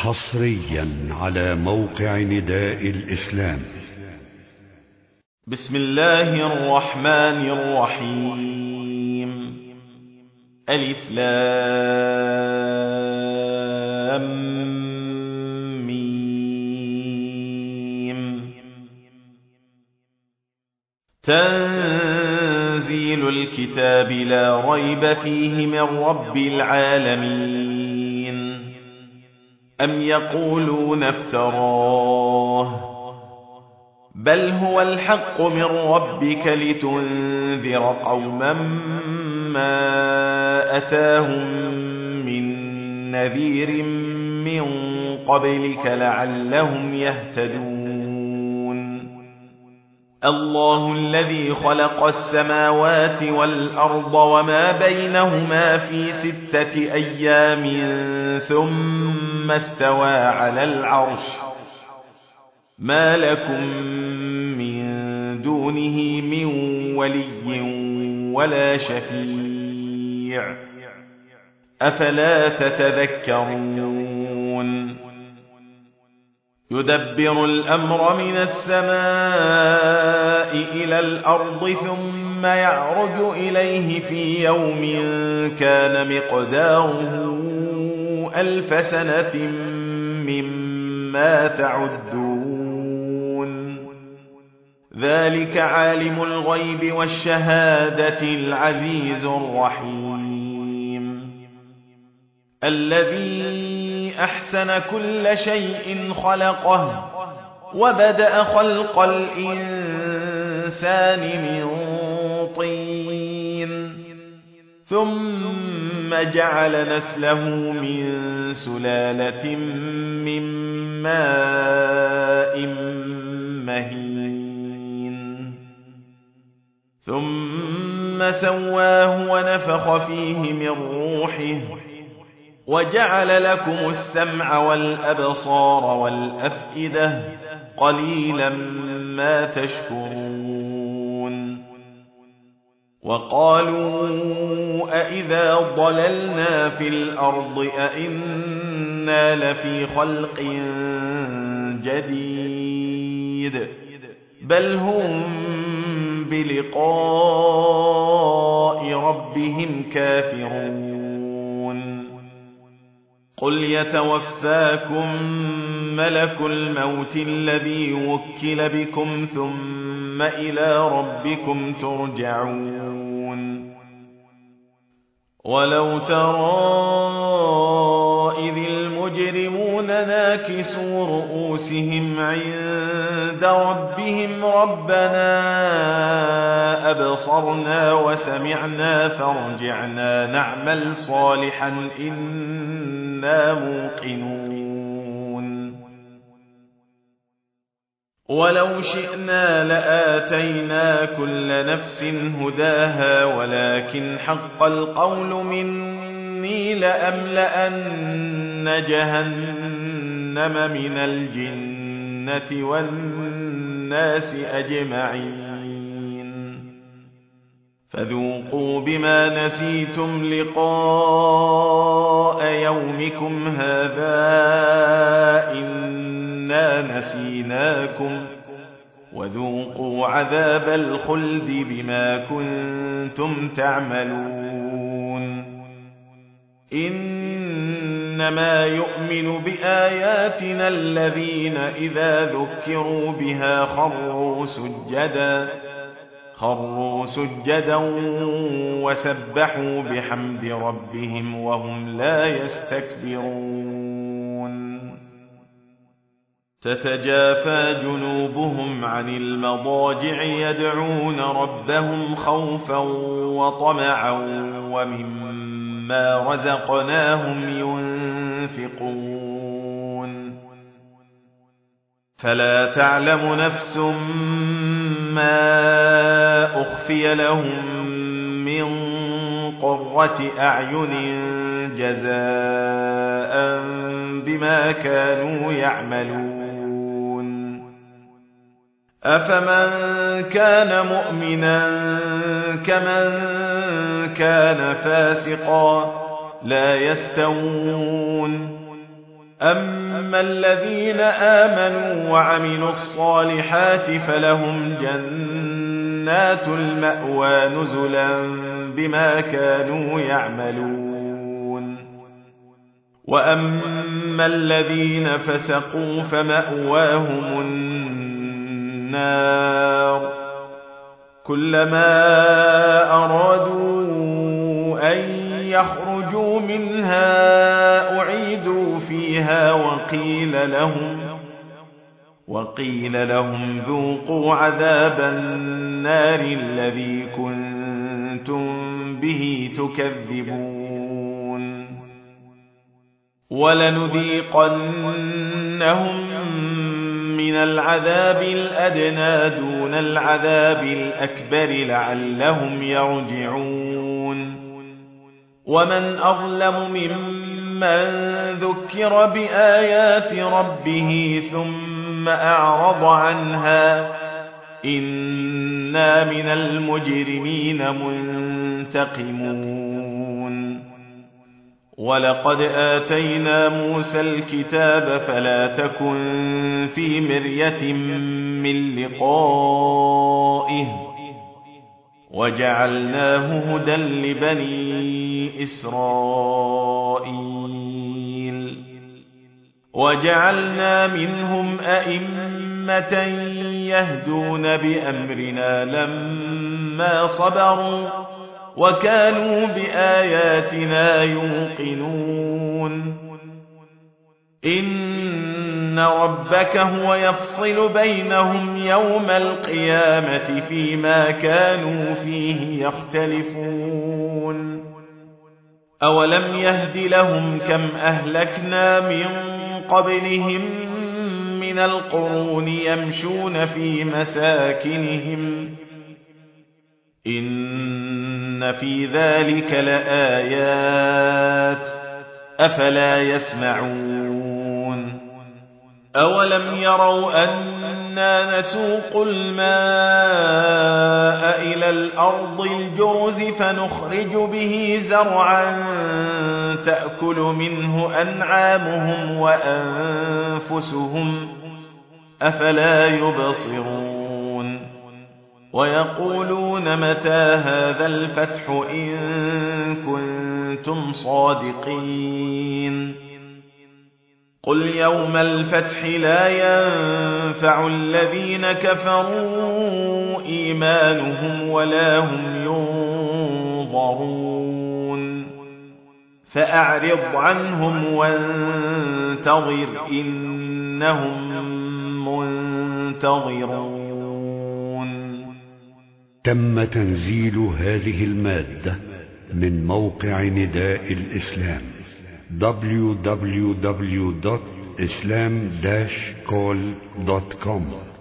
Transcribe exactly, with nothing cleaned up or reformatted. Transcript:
حصريا على موقع نداء الإسلام. بسم الله الرحمن الرحيم. ألف لام ميم. تنزيل الكتاب لا ريب فيه من رب العالمين. أم يقولون افتراه بل هو الحق من ربك لتنذر قوما ما أتاهم من نذير من قبلك لعلهم يهتدون. الله الذي خلق السماوات والأرض وما بينهما في ستة أيام ثم استوى على العرش ما لكم من دونه من ولي ولا شفيع أفلا تتذكرون. يدبر الأمر من السماء إلى الأرض ثم يعرج إليه في يوم كان مقداره ألف سنة مما تعدون. ذلك عالم الغيب والشهادة العزيز الرحيم الذي أحسن كل شيء خلقه وبدأ خلق الإنسان من طين ثم جعل نسله من سلالة من ماء مهين ثم سواه ونفخ فيه من روحه وجعل لكم السمع والأبصار والأفئدة قليلا ما تشكرون. وقالوا أئذا ضللنا في الأرض أئنا لفي خلق جديد بل هم بلقاء ربهم كافرون. قل يتوفاكم ملك الموت الذي وكل بكم ثم إلى ربكم ترجعون. ولو ترى إذ المجرمون ناكسوا رؤوسهم عند ربهم ربنا أبصرنا وسمعنا فارجعنا نعمل صالحا إنا موقنون. ولو شئنا لآتينا كل نفس هداها ولكن حق القول مني لأملأن جهنم من الجنة والناس أجمعين. فذوقوا بما نسيتم لقاء يومكم هذا إنا نسيناكم وذوقوا عذاب الخلد بما كنتم تعملون. إنما يؤمن بآياتنا الذين إذا ذكروا بها خروا سجدا خروا سجدا وسبحوا بحمد ربهم وهم لا يستكبرون. تتجافى جنوبهم عن المضاجع يدعون ربهم خوفا وطمعا ومما رزقناهم ينفقون. فلا تعلم نفس ما أخفي لهم من قرة أعين جزاء بما كانوا يعملون. أفمن كان مؤمنا كمن كان فاسقا لا يستوون أما الذين آمنوا وعملوا الصالحات فلهم جنات المأوى نزلا بما كانوا يعملون. وأما الذين فسقوا فمأواهم النار كلما أرادوا أن يخرجوا منها أعيدوا فيها وقيل لهم وقيل لهم ذوقوا عذاب النار الذي كنتم به تكذبون. ولنذيقنهم من العذاب الأدنى دون العذاب الأكبر لعلهم يرجعون. ومن أظلم ممن ذكر بآيات ربه ثم أعرض عنها إنا من المجرمين منتقمون. ولقد آتينا موسى الكتاب فلا تكن في مرية من لقائه وجعلناه هدى لبني إسرائيل. وجعلنا منهم أئمة يهدون بأمرنا لما صبروا وكانوا بآياتنا يوقنون. إن ربك هو يفصل بينهم يوم القيامة فيما كانوا فيه يختلفون. أولم يهد لهم كم أهلكنا من قبلهم من القرون يمشون في مساكنهم إن في ذلك لآيات أفلا يسمعون. أولم يروا أنا نسوق الماء إلى الأرض الجرز فنخرج به زرعا تأكل منه أنعامهم وأنفسهم أفلا يبصرون. ويقولون متى هذا الفتح إن كنتم صادقين. قل يوم الفتح لا ينفع الذين كفروا إيمانهم ولا هم ينظرون. فأعرض عنهم وانتظر إنهم منتظرون. تم تنزيل هذه المادة من موقع نداء الإسلام دبليو دبليو دبليو دوت إسلام داش كول دوت كوم.